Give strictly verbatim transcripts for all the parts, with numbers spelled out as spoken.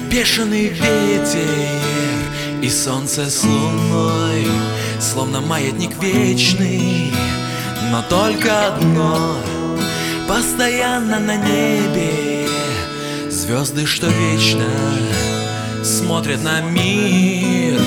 Бешеный ветер и солнце с луной, словно маятник вечный, но только одно постоянно на небе. Звезды, что вечно смотрят на мир.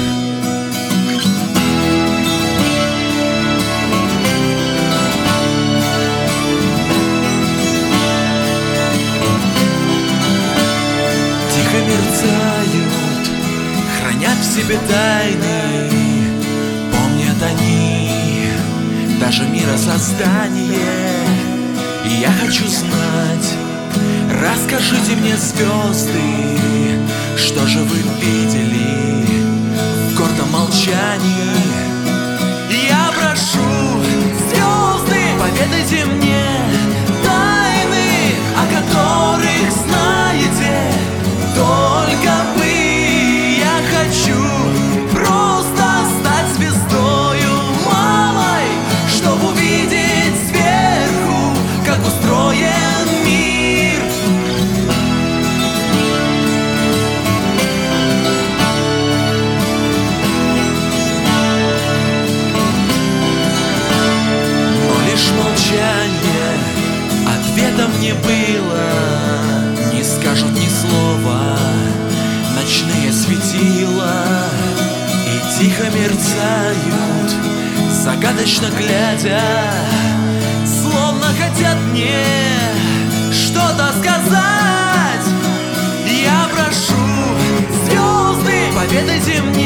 Тихо мерцают, хранят в себе тайны, помнят они даже миросоздание. И я хочу знать, расскажите мне, звезды, что же вы видели в гордом молчании? Я прошу, звезды, поведайте мне тайны, о которых знаете только вы. Я хочу просто стать звездою малой, чтобы увидеть сверху, как устроен мир. Но лишь молчание ответом не было, не скажут ни слова ночные светила, и тихо мерцают, загадочно глядя, словно хотят мне что-то сказать. Я прошу, звезды, поведайте мне